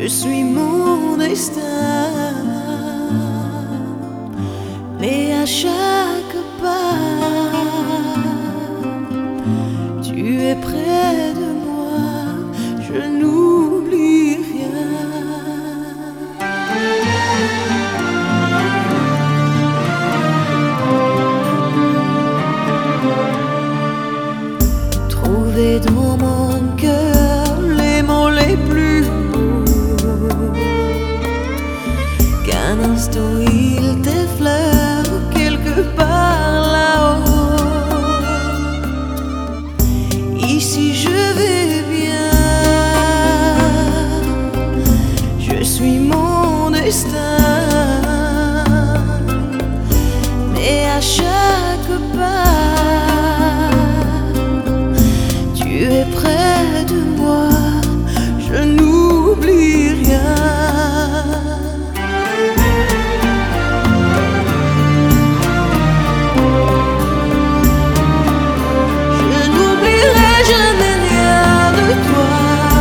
je suis mon destin. Mais à chaque pas, tu es près de moi, je n'oublie rien. Trouver dans mon cœur les mots les plus beaux, qu'un instant il t'effleure quelque part là-haut. Ici je vais bien, je suis mon destin. Mais à chaque pas, tu es près de moi, je n'oublie rien. Je n'oublierai jamais rien de toi.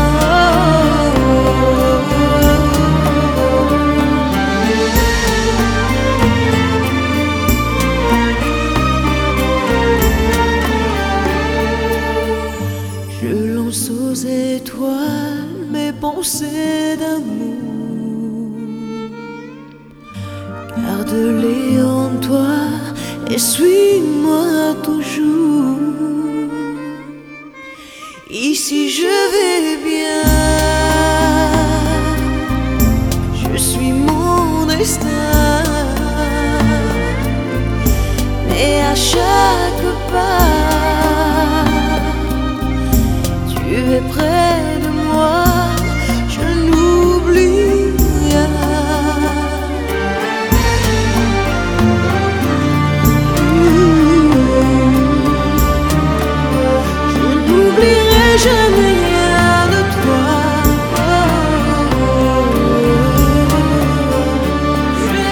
Je lance aux étoiles mes pensées d'amour. Garde-les en toi et suis-moi toujours. Ici je vais bien, je suis mon destin. Mais à chaque pas, tu es près de moi, je n'oublie rien. Je n'oublierai jamais rien de toi. Je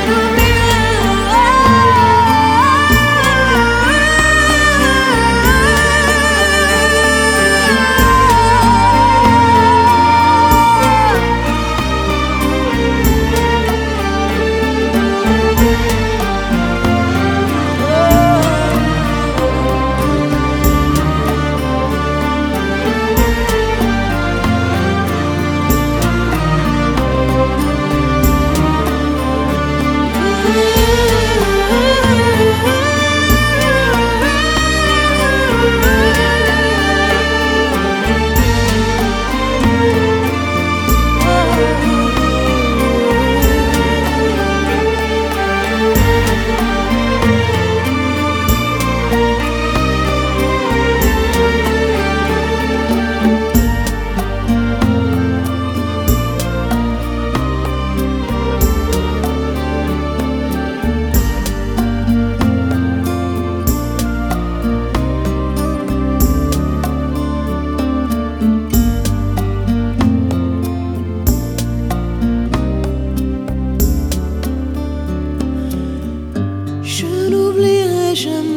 n'oublierai jamais.